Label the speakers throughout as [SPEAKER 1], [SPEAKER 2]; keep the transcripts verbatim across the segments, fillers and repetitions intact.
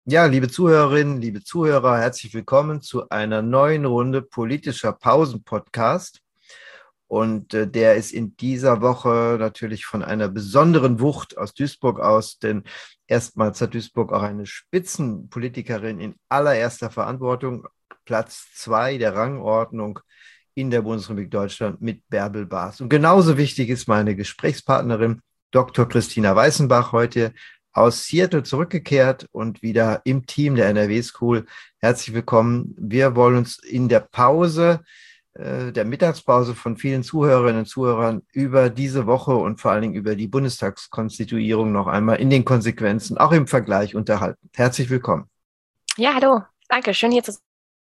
[SPEAKER 1] Ja, liebe Zuhörerinnen, liebe Zuhörer, herzlich willkommen zu einer neuen Runde politischer Pausen-Podcast. Und äh, der ist in dieser Woche natürlich von einer besonderen Wucht aus Duisburg aus, denn erstmals hat Duisburg auch eine Spitzenpolitikerin in allererster Verantwortung, Platz zwei der Rangordnung in der Bundesrepublik Deutschland mit Bärbel Baas. Und genauso wichtig ist meine Gesprächspartnerin, Doktor Christina Weißenbach, heute aus Seattle zurückgekehrt und wieder im Team der N R W School. Herzlich willkommen. Wir wollen uns in der Pause, äh, der Mittagspause von vielen Zuhörerinnen und Zuhörern über diese Woche und vor allen Dingen über die Bundestagskonstituierung noch einmal in den Konsequenzen, auch im Vergleich unterhalten. Herzlich willkommen.
[SPEAKER 2] Ja, hallo. Danke, schön hier zu sein.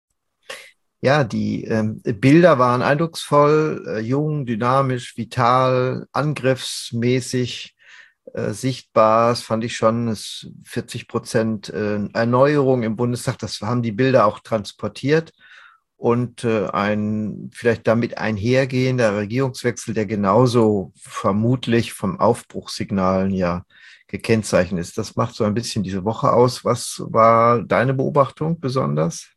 [SPEAKER 1] Ja, die ähm, Bilder waren eindrucksvoll, äh, jung, dynamisch, vital, angriffsmäßig. Äh, sichtbar, das fand ich schon, es vierzig Prozent äh, Erneuerung im Bundestag, das haben die Bilder auch transportiert und äh, ein vielleicht damit einhergehender Regierungswechsel, der genauso vermutlich vom Aufbruchssignalen ja gekennzeichnet ist. Das macht so ein bisschen diese Woche aus. Was war deine Beobachtung besonders?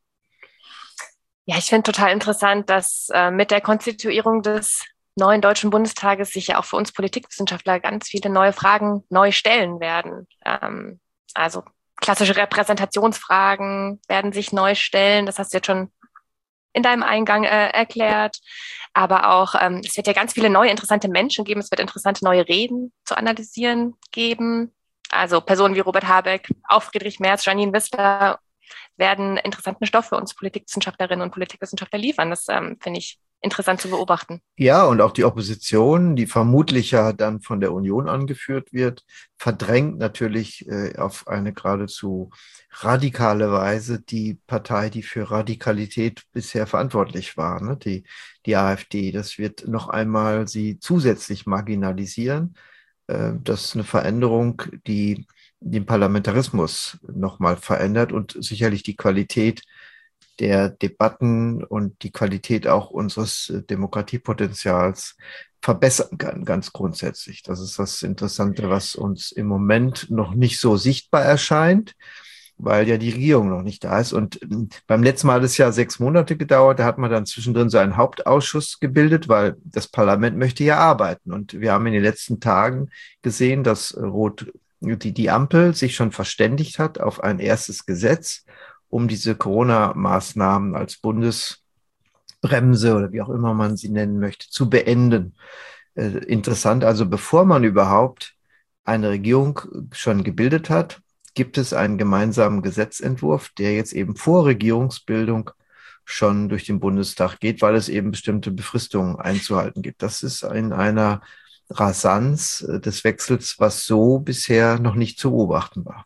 [SPEAKER 2] Ja, ich finde total interessant, dass äh, mit der Konstituierung des neuen Deutschen Bundestages sich ja auch für uns Politikwissenschaftler ganz viele neue Fragen neu stellen werden. Ähm, also klassische Repräsentationsfragen werden sich neu stellen. Das hast du jetzt schon in deinem Eingang äh, erklärt. Aber auch, ähm, es wird ja ganz viele neue interessante Menschen geben. Es wird interessante neue Reden zu analysieren geben. Also Personen wie Robert Habeck, auch Friedrich Merz, Janine Wissler werden interessanten Stoff für uns Politikwissenschaftlerinnen und Politikwissenschaftler liefern. Das ähm, finde ich interessant zu beobachten.
[SPEAKER 1] Ja, und auch die Opposition, die vermutlich ja dann von der Union angeführt wird, verdrängt natürlich äh, auf eine geradezu radikale Weise die Partei, die für Radikalität bisher verantwortlich war, ne? Die, die AfD. Das wird noch einmal sie zusätzlich marginalisieren. Äh, das ist eine Veränderung, die den Parlamentarismus nochmal verändert und sicherlich die Qualität der Debatten und die Qualität auch unseres Demokratiepotenzials verbessern kann, ganz grundsätzlich. Das ist das Interessante, was uns im Moment noch nicht so sichtbar erscheint, weil ja die Regierung noch nicht da ist. Und beim letzten Mal hat es ja sechs Monate gedauert, da hat man dann zwischendrin so einen Hauptausschuss gebildet, weil das Parlament möchte ja arbeiten. Und wir haben in den letzten Tagen gesehen, dass Rot, die, die Ampel sich schon verständigt hat auf ein erstes Gesetz, um diese Corona-Maßnahmen als Bundesbremse oder wie auch immer man sie nennen möchte, zu beenden. Äh, interessant, also bevor man überhaupt eine Regierung schon gebildet hat, gibt es einen gemeinsamen Gesetzentwurf, der jetzt eben vor Regierungsbildung schon durch den Bundestag geht, weil es eben bestimmte Befristungen einzuhalten gibt. Das ist in einer Rasanz des Wechsels, was so bisher noch nicht zu beobachten war.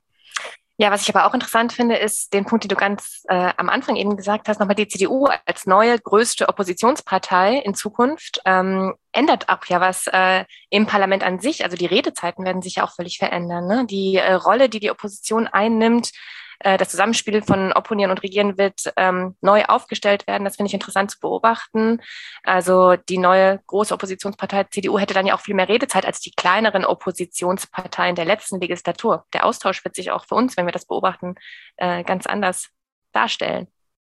[SPEAKER 2] Ja, was ich aber auch interessant finde, ist den Punkt, den du ganz äh, am Anfang eben gesagt hast, nochmal die C D U als neue größte Oppositionspartei in Zukunft ähm, ändert auch ja was äh, im Parlament an sich. Also die Redezeiten werden sich ja auch völlig verändern. Ne? Die äh, Rolle, die die Opposition einnimmt, äh, das Zusammenspiel von Opponieren und Regieren wird ähm, neu aufgestellt werden. Das finde ich interessant zu beobachten. Also die neue große Oppositionspartei C D U hätte dann ja auch viel mehr Redezeit als die kleineren Oppositionsparteien der letzten Legislatur. Der Austausch wird sich auch für uns, wenn wir das beobachten, äh, ganz anders darstellen.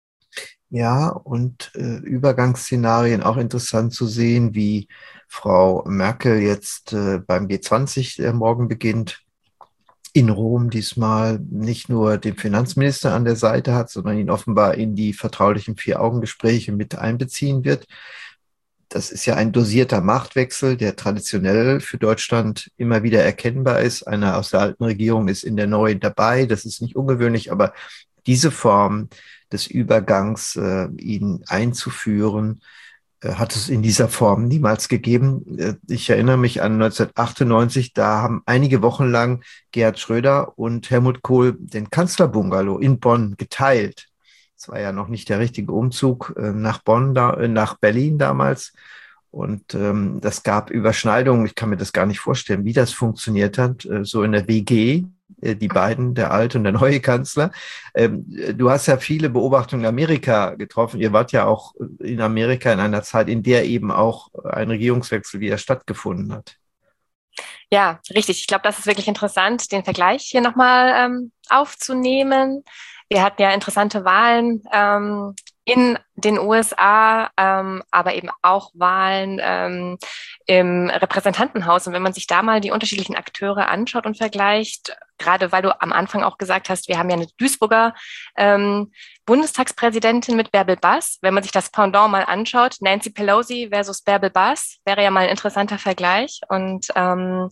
[SPEAKER 1] Ja, und äh, Übergangsszenarien auch interessant zu sehen, wie Frau Merkel jetzt äh, beim G zwanzig, der morgen beginnt, in Rom diesmal nicht nur den Finanzminister an der Seite hat, sondern ihn offenbar in die vertraulichen Vier-Augen-Gespräche mit einbeziehen wird. Das ist ja ein dosierter Machtwechsel, der traditionell für Deutschland immer wieder erkennbar ist. Einer aus der alten Regierung ist in der neuen dabei. Das ist nicht ungewöhnlich, aber diese Form des Übergangs, äh, ihn einzuführen, äh, hat es in dieser Form niemals gegeben. Äh, ich erinnere mich an neunzehnhundertachtundneunzig, da haben einige Wochen lang Gerhard Schröder und Helmut Kohl den Kanzlerbungalow in Bonn geteilt. Das war ja noch nicht der richtige Umzug äh, nach Bonn, da, äh, nach Berlin damals. Und ähm, das gab Überschneidungen. Ich kann mir das gar nicht vorstellen, wie das funktioniert hat, äh, so in der W G, äh, die beiden, der alte und der neue Kanzler. Ähm, du hast ja viele Beobachtungen in Amerika getroffen. Ihr wart ja auch in Amerika in einer Zeit, in der eben auch ein Regierungswechsel wieder stattgefunden hat.
[SPEAKER 2] Ja, richtig. Ich glaube, das ist wirklich interessant, den Vergleich hier nochmal ähm, aufzunehmen. Wir hatten ja interessante Wahlen ähm, in den U S A, ähm, aber eben auch Wahlen ähm, im Repräsentantenhaus. Und wenn man sich da mal die unterschiedlichen Akteure anschaut und vergleicht, gerade weil du am Anfang auch gesagt hast, wir haben ja eine Duisburger ähm, Bundestagspräsidentin mit Bärbel Bass. Wenn man sich das Pendant mal anschaut, Nancy Pelosi versus Bärbel Bass, wäre ja mal ein interessanter Vergleich. Und ähm,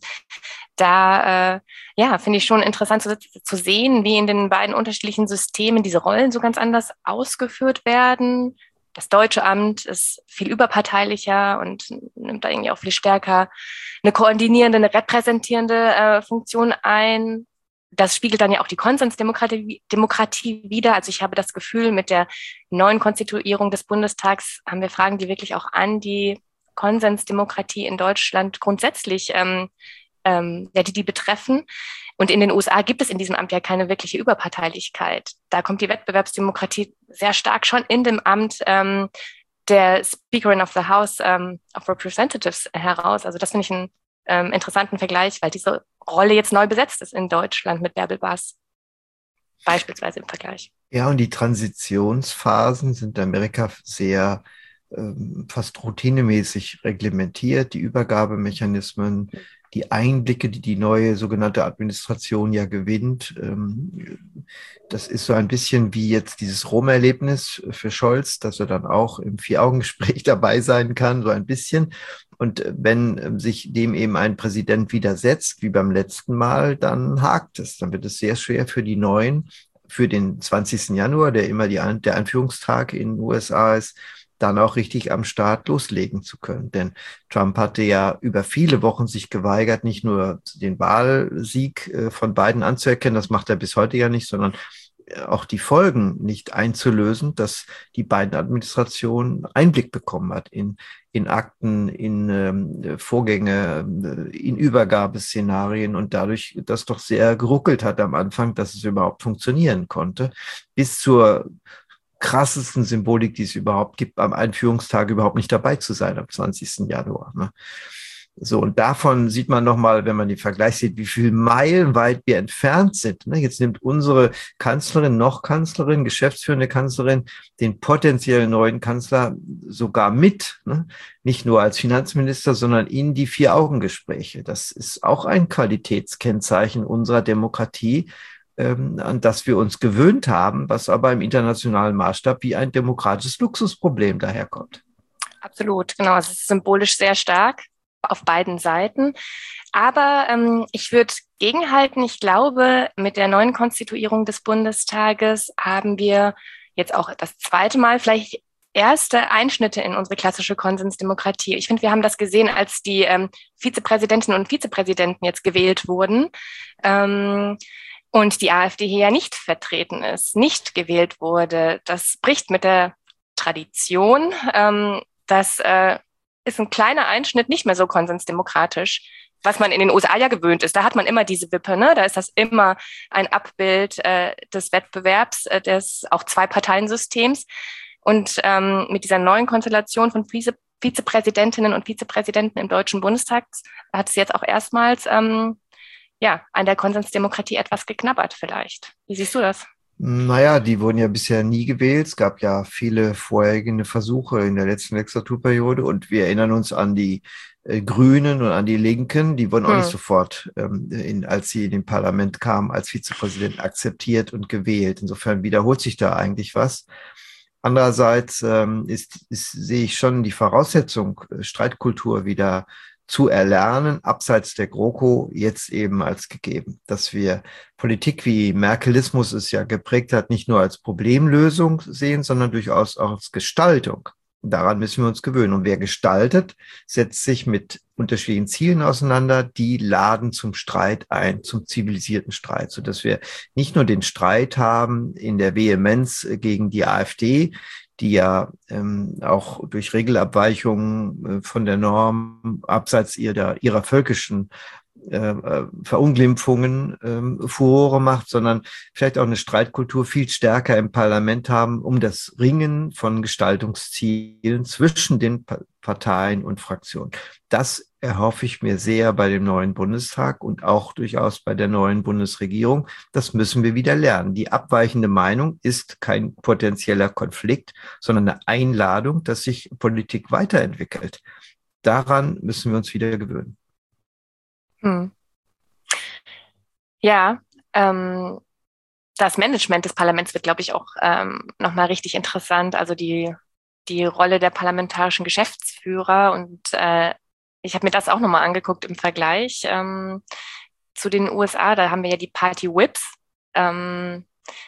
[SPEAKER 2] da äh, ja, finde ich schon interessant zu, zu sehen, wie in den beiden unterschiedlichen Systemen diese Rollen so ganz anders ausgeführt werden. Das Deutsche Amt ist viel überparteilicher und nimmt da irgendwie auch viel stärker eine koordinierende, eine repräsentierende äh, Funktion ein. Das spiegelt dann ja auch die Konsensdemokratie Demokratie wider. Also ich habe das Gefühl, mit der neuen Konstituierung des Bundestags haben wir Fragen, die wirklich auch an die Konsensdemokratie in Deutschland grundsätzlich ähm, ähm, ja, die die betreffen. Und in den U S A gibt es in diesem Amt ja keine wirkliche Überparteilichkeit. Da kommt die Wettbewerbsdemokratie sehr stark schon in dem Amt ähm, der Speakerin of the House ähm, of Representatives heraus. Also das finde ich einen ähm, interessanten Vergleich, weil diese Rolle jetzt neu besetzt ist in Deutschland mit Bärbel Bass, beispielsweise im Vergleich.
[SPEAKER 1] Ja, und die Transitionsphasen sind in Amerika sehr ähm, fast routinemäßig reglementiert. Die Übergabemechanismen, die Einblicke, die die neue sogenannte Administration ja gewinnt. Ähm, das ist so ein bisschen wie jetzt dieses Rom-Erlebnis für Scholz, dass er dann auch im Vier-Augen-Gespräch dabei sein kann, so ein bisschen. Und wenn sich dem eben ein Präsident widersetzt, wie beim letzten Mal, dann hakt es. Dann wird es sehr schwer für die Neuen, für den zwanzigsten Januar, der immer die, der Einführungstag in den U S A ist, dann auch richtig am Start loslegen zu können. Denn Trump hatte ja über viele Wochen sich geweigert, nicht nur den Wahlsieg von Biden anzuerkennen, das macht er bis heute ja nicht, sondern auch die Folgen nicht einzulösen, dass die Biden-Administration Einblick bekommen hat in, in Akten, in ähm, Vorgänge, in Übergabeszenarien und dadurch das doch sehr geruckelt hat am Anfang, dass es überhaupt funktionieren konnte, bis zur krassesten Symbolik, die es überhaupt gibt, am Einführungstag überhaupt nicht dabei zu sein, am zwanzigsten Januar. Ne? So, und davon sieht man nochmal, wenn man den Vergleich sieht, wie viel meilenweit wir entfernt sind. Ne? Jetzt nimmt unsere Kanzlerin, noch Kanzlerin, geschäftsführende Kanzlerin, den potenziellen neuen Kanzler sogar mit, ne? Nicht nur als Finanzminister, sondern in die Vier-Augen-Gespräche. Das ist auch ein Qualitätskennzeichen unserer Demokratie, an das wir uns gewöhnt haben, was aber im internationalen Maßstab wie ein demokratisches Luxusproblem daherkommt.
[SPEAKER 2] Absolut, genau. Es ist symbolisch sehr stark auf beiden Seiten. Aber ähm, ich würde gegenhalten, ich glaube, mit der neuen Konstituierung des Bundestages haben wir jetzt auch das zweite Mal vielleicht erste Einschnitte in unsere klassische Konsensdemokratie. Ich finde, wir haben das gesehen, als die ähm, Vizepräsidentinnen und Vizepräsidenten jetzt gewählt wurden. Ähm, Und die AfD hier ja nicht vertreten ist, nicht gewählt wurde. Das bricht mit der Tradition. Ähm, das äh, ist ein kleiner Einschnitt, nicht mehr so konsensdemokratisch, was man in den U S A ja gewöhnt ist. Da hat man immer diese Wippe, ne? Da ist das immer ein Abbild äh, des Wettbewerbs, äh, des auch Zwei-Parteien-Systems. Und ähm, mit dieser neuen Konstellation von Vize Vizepräsidentinnen und Vizepräsidenten im Deutschen Bundestag hat es jetzt auch erstmals ähm, ja, an der Konsensdemokratie etwas geknabbert vielleicht. Wie siehst du das?
[SPEAKER 1] Naja, die wurden ja bisher nie gewählt. Es gab ja viele vorhergehende Versuche in der letzten Legislaturperiode und wir erinnern uns an die äh, Grünen und an die Linken. Die wurden auch hm. nicht sofort, ähm, in, als sie in den Parlament kamen, als Vizepräsident akzeptiert und gewählt. Insofern wiederholt sich da eigentlich was. Andererseits ähm, ist, ist, sehe ich schon die Voraussetzung, Streitkultur wieder zu erlernen, abseits der GroKo, jetzt eben als gegeben, dass wir Politik, wie Merkelismus es ja geprägt hat, nicht nur als Problemlösung sehen, sondern durchaus auch als Gestaltung. Daran müssen wir uns gewöhnen. Und wer gestaltet, setzt sich mit unterschiedlichen Zielen auseinander, die laden zum Streit ein, zum zivilisierten Streit, sodass wir nicht nur den Streit haben in der Vehemenz gegen die AfD, die ja ähm, auch durch Regelabweichungen äh, von der Norm abseits ihrer, ihrer völkischen äh, Verunglimpfungen äh, Furore macht, sondern vielleicht auch eine Streitkultur viel stärker im Parlament haben, um das Ringen von Gestaltungszielen zwischen den pa- Parteien und Fraktionen. Das erhoffe ich mir sehr bei dem neuen Bundestag und auch durchaus bei der neuen Bundesregierung. Das müssen wir wieder lernen. Die abweichende Meinung ist kein potenzieller Konflikt, sondern eine Einladung, dass sich Politik weiterentwickelt. Daran müssen wir uns wieder gewöhnen.
[SPEAKER 2] Hm. Ja, ähm, das Management des Parlaments wird, glaube ich, auch ähm, nochmal richtig interessant. Also die, die Rolle der parlamentarischen Geschäftsführer. Und äh, ich habe mir das auch nochmal angeguckt im Vergleich ähm, zu den U S A. Da haben wir ja die Party Whips, ähm,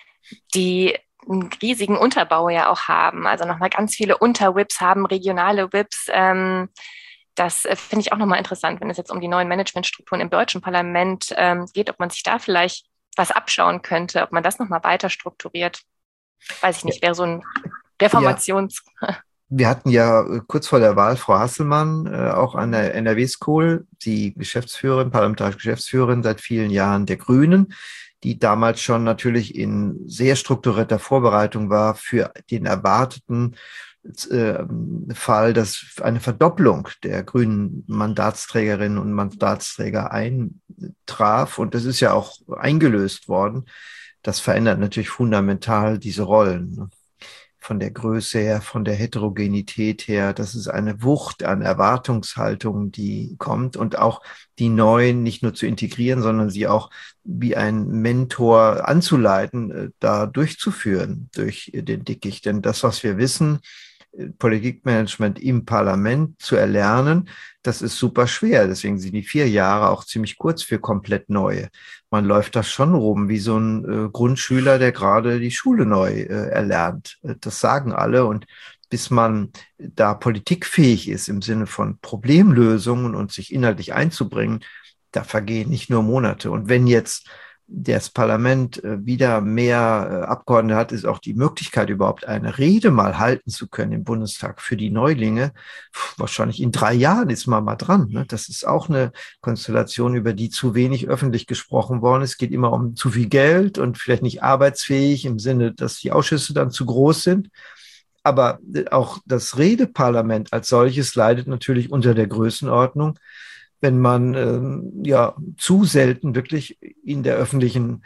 [SPEAKER 2] die einen riesigen Unterbau ja auch haben. Also nochmal ganz viele Unterwhips haben, regionale Whips. Ähm, das äh, finde ich auch nochmal interessant, wenn es jetzt um die neuen Managementstrukturen im deutschen Parlament ähm, geht, ob man sich da vielleicht was abschauen könnte, ob man das nochmal weiter strukturiert. Weiß ich nicht, wäre so ein
[SPEAKER 1] Ja,
[SPEAKER 2] Reformations...
[SPEAKER 1] wir hatten ja äh, kurz vor der Wahl Frau Hasselmann, äh, auch an der N R W School, die Geschäftsführerin, parlamentarische Geschäftsführerin seit vielen Jahren der Grünen, die damals schon natürlich in sehr strukturierter Vorbereitung war für den erwarteten äh, Fall, dass eine Verdopplung der grünen Mandatsträgerinnen und Mandatsträger eintraf. Und das ist ja auch eingelöst worden. Das verändert natürlich fundamental diese Rollen. Von der Größe her, von der Heterogenität her. Das ist eine Wucht an Erwartungshaltung, die kommt und auch die Neuen nicht nur zu integrieren, sondern sie auch wie ein Mentor anzuleiten, da durchzuführen durch den Dickicht. Denn das, was wir wissen, Politikmanagement im Parlament zu erlernen, das ist super schwer. Deswegen sind die vier Jahre auch ziemlich kurz für komplett Neue. Man läuft da schon rum wie so ein äh, Grundschüler, der gerade die Schule neu äh, erlernt. Das sagen alle. Und bis man da politikfähig ist im Sinne von Problemlösungen und sich inhaltlich einzubringen, da vergehen nicht nur Monate. Und wenn jetzt das Parlament wieder mehr Abgeordnete hat, ist auch die Möglichkeit, überhaupt eine Rede mal halten zu können im Bundestag für die Neulinge. Wahrscheinlich in drei Jahren ist man mal dran. Ne? Das ist auch eine Konstellation, über die zu wenig öffentlich gesprochen worden ist. Es geht immer um zu viel Geld und vielleicht nicht arbeitsfähig im Sinne, dass die Ausschüsse dann zu groß sind. Aber auch das Redeparlament als solches leidet natürlich unter der Größenordnung, wenn man ähm, ja zu selten wirklich in der öffentlichen,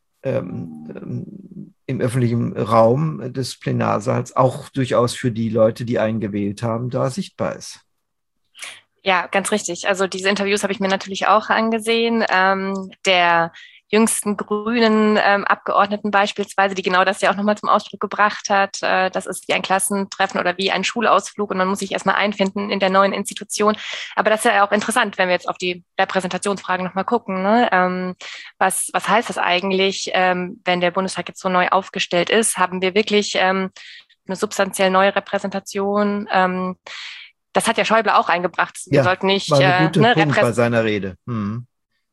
[SPEAKER 1] ähm, im öffentlichen Raum des Plenarsaals auch durchaus für die Leute, die einen gewählt haben, da sichtbar ist.
[SPEAKER 2] Ja, ganz richtig. Also diese Interviews habe ich mir natürlich auch angesehen. Ähm, der jüngsten grünen ähm, Abgeordneten beispielsweise, die genau das ja auch nochmal zum Ausdruck gebracht hat. Äh, das ist wie ein Klassentreffen oder wie ein Schulausflug und man muss sich erstmal einfinden in der neuen Institution. Aber das ist ja auch interessant, wenn wir jetzt auf die Repräsentationsfragen nochmal gucken. Ne? Ähm, was, was heißt das eigentlich, ähm, wenn der Bundestag jetzt so neu aufgestellt ist? Haben wir wirklich ähm, eine substanziell neue Repräsentation? Ähm, das hat ja Schäuble auch eingebracht. Wir
[SPEAKER 1] Ja,
[SPEAKER 2] sollten nicht
[SPEAKER 1] war ein
[SPEAKER 2] äh,
[SPEAKER 1] guter
[SPEAKER 2] ne,
[SPEAKER 1] Punkt bei seiner Rede. Hm.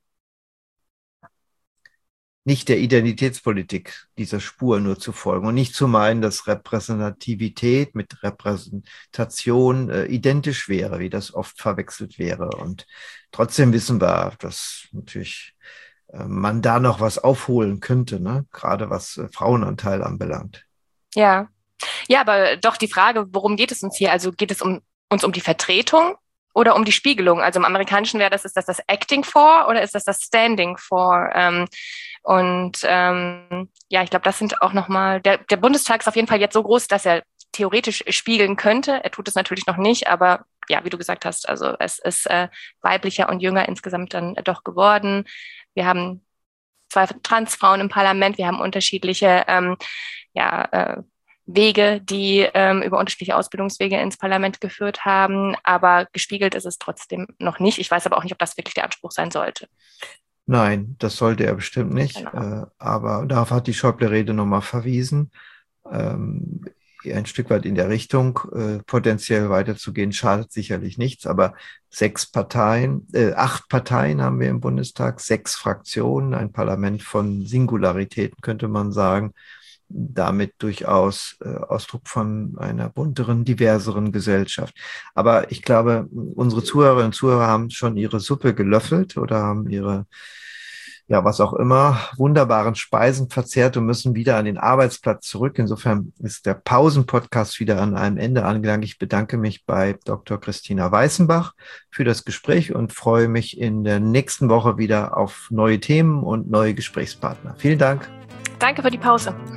[SPEAKER 1] Nicht der Identitätspolitik dieser Spur nur zu folgen und nicht zu meinen, dass Repräsentativität mit Repräsentation äh, identisch wäre, wie das oft verwechselt wäre. Und trotzdem wissen wir, dass natürlich äh, man da noch was aufholen könnte, ne? Gerade was äh, Frauenanteil anbelangt.
[SPEAKER 2] Ja. Ja, aber doch die Frage, worum geht es uns hier? Also geht es um, uns um die Vertretung oder um die Spiegelung? Also im Amerikanischen wäre das, ist das das Acting for oder ist das das Standing for? Ähm, und ähm, ja, ich glaube, das sind auch nochmal, der, der Bundestag ist auf jeden Fall jetzt so groß, dass er theoretisch spiegeln könnte. Er tut es natürlich noch nicht, aber ja, wie du gesagt hast, also es ist äh, weiblicher und jünger insgesamt dann doch geworden. Wir haben zwei Transfrauen im Parlament, wir haben unterschiedliche ähm, ja, äh, Wege, die ähm, über unterschiedliche Ausbildungswege ins Parlament geführt haben. Aber gespiegelt ist es trotzdem noch nicht. Ich weiß aber auch nicht, ob das wirklich der Anspruch sein sollte.
[SPEAKER 1] Nein, das sollte er bestimmt nicht.
[SPEAKER 2] Genau.
[SPEAKER 1] Äh, aber darauf hat die Schäuble-Rede nochmal verwiesen. Ähm, ein Stück weit in der Richtung, äh, potenziell weiterzugehen, schadet sicherlich nichts. Aber sechs Parteien, äh, acht Parteien haben wir im Bundestag, sechs Fraktionen, ein Parlament von Singularitäten, könnte man sagen. damit durchaus äh, Ausdruck von einer bunteren, diverseren Gesellschaft. Aber ich glaube, unsere Zuhörerinnen und Zuhörer haben schon ihre Suppe gelöffelt oder haben ihre, ja, was auch immer, wunderbaren Speisen verzehrt und müssen wieder an den Arbeitsplatz zurück. Insofern ist der Pausen-Podcast wieder an einem Ende angelangt. Ich bedanke mich bei Doktor Christina Weißenbach für das Gespräch und freue mich in der nächsten Woche wieder auf neue Themen und neue Gesprächspartner. Vielen Dank.
[SPEAKER 2] Danke für die Pause.